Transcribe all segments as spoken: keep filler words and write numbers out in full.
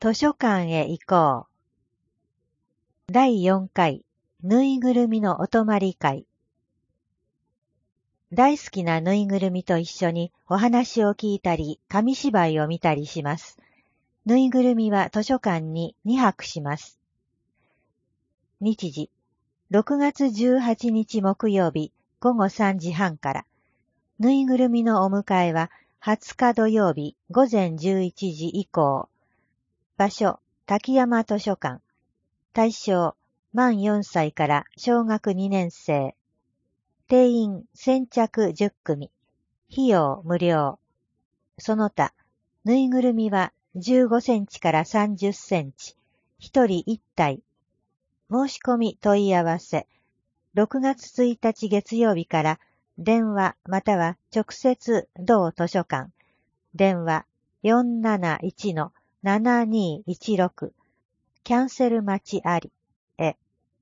図書館へ行こう。だいよんかい、ぬいぐるみのお泊まり会。大好きなぬいぐるみと一緒にお話を聞いたり、紙芝居を見たりします。ぬいぐるみは図書館ににはくします。日時、ろくがつじゅうはちにち木曜日ごごさんじはんから。ぬいぐるみのお迎えははつか土曜日ごぜんじゅういちじ以降。場所、滝山図書館。対象、満よんさいから小学にねんせい。定員先着じゅっくみ。費用無料。その他、ぬいぐるみはじゅうごセンチからさんじゅっセンチ。ひとりいったい。申し込み問い合わせ。ろくがつついたち月曜日から電話または直接同図書館。電話 よんなないちのななにいちろく。キャンセル待ちあり。へ。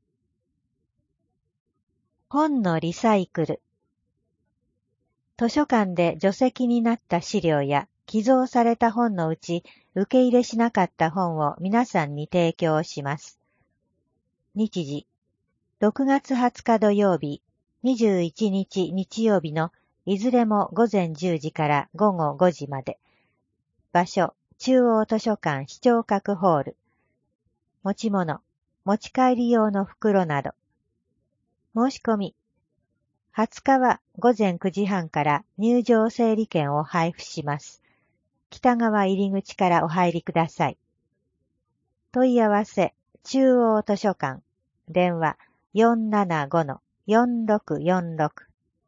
本のリサイクル。図書館で除籍になった資料や寄贈された本のうち受け入れしなかった本を皆さんに提供します。日時、ろくがつはつか土曜日、にじゅういちにち日曜日のいずれもごぜんじゅうじからごごごじまで。場所、中央図書館視聴覚ホール。持ち物、持ち帰り用の袋など。申し込み。はつかはごぜんくじはんから入場整理券を配布します。北側入り口からお入りください。問い合わせ、中央図書館。電話 よんななごのよんろくよんろく。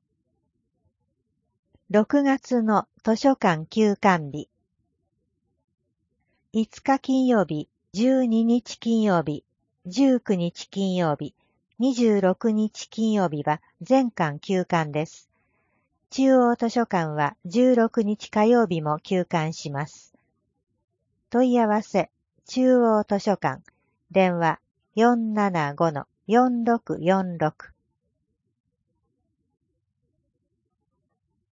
ろくがつの図書館休館日。いつか金曜日、じゅうににち金曜日、じゅうくにち金曜日、にじゅうろくにち金曜日は全館休館です。中央図書館はじゅうろくにち火曜日も休館します。問い合わせ、中央図書館。電話 よんななごのよんろくよんろく。